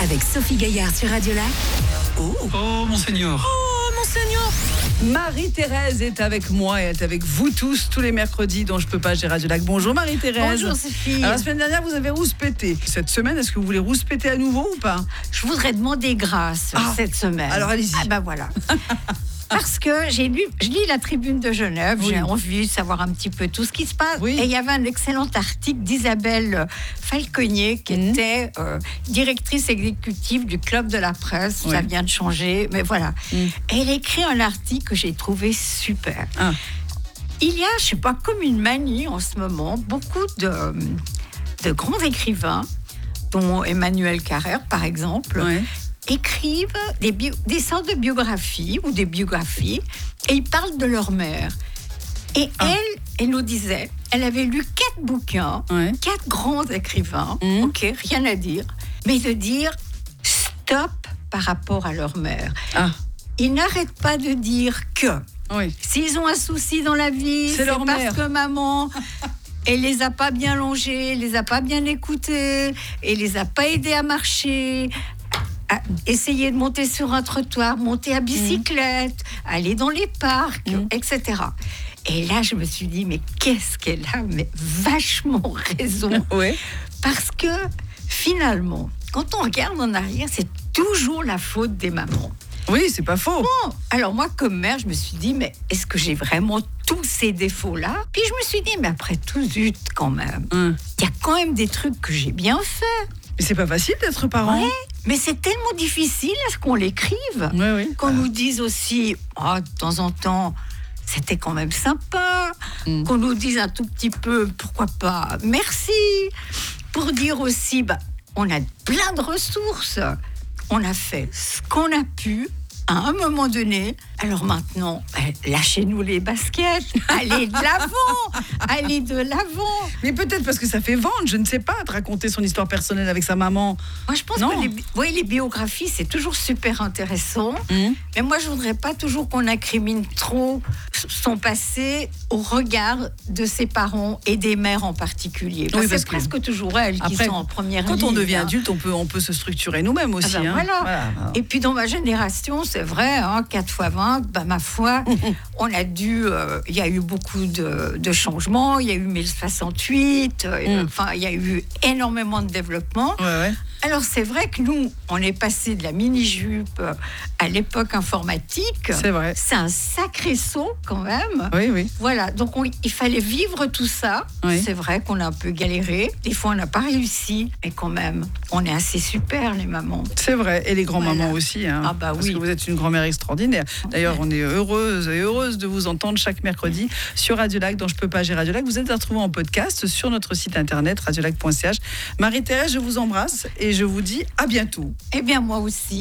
avec Sophie Gaillard sur Radio Lac. Oh, monseigneur. Marie-Thérèse est avec moi et est avec vous tous les mercredis dont je peux pas gérer Radio Lac. Bonjour Marie-Thérèse. Bonjour Sophie. Alors, la semaine dernière, vous avez rouspété. Cette semaine, est-ce que vous voulez rouspéter à nouveau ou pas? Je voudrais demander grâce cette semaine. Alors allez-y. Ah ben voilà. Parce que je lis la Tribune de Genève, Oui. j'ai envie de savoir un petit peu tout ce qui se passe. Oui. Et il y avait un excellent article d'Isabelle Falconier, qui était directrice exécutive du Club de la Presse. Oui. Ça vient de changer, mais voilà. Et elle écrit un article que j'ai trouvé super. Ah. Il y a, je sais pas, comme une manie en ce moment, beaucoup de grands écrivains, dont Emmanuel Carrère, par exemple, Ouais. écrivent des sortes de biographies ou des biographies et ils parlent de leur mère. Et elle nous disait, elle avait lu 4 bouquins, Ouais. 4 grands écrivains, ok, rien à dire, mais de dire stop par rapport à leur mère. Ah. Ils n'arrêtent pas de dire que Oui. s'ils ont un souci dans la vie, C'est leur parce mère. que maman, elle les a pas bien longés, les a pas bien écoutés, et les a pas aidés à marcher, à essayer de monter sur un trottoir, monter à bicyclette, aller dans les parcs, etc. Et là, je me suis dit, mais qu'est-ce qu'elle a mais vachement raison. Ouais. Parce que finalement, quand on regarde en arrière, c'est toujours la faute des mamans. Oui, c'est pas faux. Bon, alors moi, comme mère, je me suis dit, mais est-ce que j'ai vraiment tous ces défauts-là? Puis je me suis dit, mais après tout, zut, quand même. Il y a quand même des trucs que j'ai bien fait. Mais c'est pas facile d'être parent. Ouais, mais c'est tellement difficile à ce qu'on l'écrive. Oui, oui. Qu'on nous dise aussi, de temps en temps, c'était quand même sympa. Qu'on nous dise un tout petit peu, pourquoi pas, merci. Pour dire aussi, on a plein de ressources. On a fait ce qu'on a pu à un moment donné. Alors maintenant, lâchez-nous les baskets. Allez de l'avant. Allez de l'avant. Mais peut-être parce que ça fait vendre, je ne sais pas, de raconter son histoire personnelle avec sa maman. Moi, je pense Non. que les biographies, c'est toujours super intéressant. Mais moi, je voudrais pas toujours qu'on incrimine trop son passé au regard de ses parents et des mères en particulier. Parce que parce c'est que- presque toujours elles qui Après, sont en première ligne. Quand on devient hein. adulte, on peut se structurer nous-mêmes aussi. Ah ben hein. voilà. Et puis dans ma génération, c'est vrai, 4 fois 20, ma foi, on a dû... Il y a eu beaucoup de changements, il y a eu 1068, enfin, il y a eu énormément de développement. Ouais. Alors c'est vrai que nous, on est passé de la mini-jupe à l'époque informatique. C'est vrai. C'est un sacré saut quand même. Oui. Voilà, donc il fallait vivre tout ça. Oui. C'est vrai qu'on a un peu galéré. Des fois, on n'a pas réussi. Mais quand même, on est assez super, les mamans. C'est vrai, et les grands-mamans Voilà. aussi. Hein, Ah bah parce oui. que vous êtes une grand-mère extraordinaire. D'ailleurs, on est heureuse de vous entendre chaque mercredi sur Radio Lac, dans Je peux pas gérer Radio Lac. Vous êtes à retrouver en podcast sur notre site internet radiolac.ch. Marie-Thérèse, je vous embrasse et je vous dis à bientôt. Eh bien, moi aussi.